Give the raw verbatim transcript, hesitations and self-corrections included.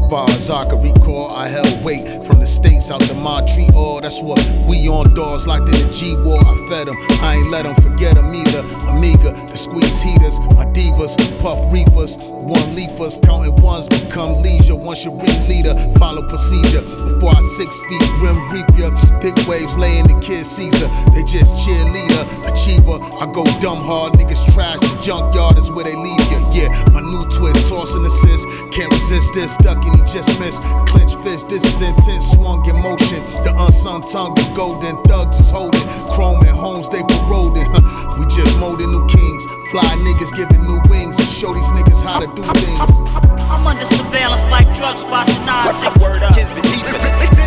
far as I can recall, I held weight from the states out to Montreal. That's what we on doors locked in the G-War. I fed them, I ain't let them forget them either. Amiga, the squeeze heaters, my divas, puff reefers, one leafers, counting ones become leisure. Once you ring leader, follow procedure. Before I six feet rim reap ya, thick waves laying the kid Caesar. They just cheerleader, achiever. I go dumb hard, niggas trash. The junkyard is where they leave ya. Yeah, my new twist, tossing assist. Can't resist this, ducking, he just missed. Clench fist, this is intense, swung in motion. The unsung tongue is golden, thugs is holding. Chrome and homes, they paroding. We just molding new kings. Fly niggas giving new wings to show these niggas how to do things. I'm under surveillance like drugs by the nine. Word up. Kids been deep in it.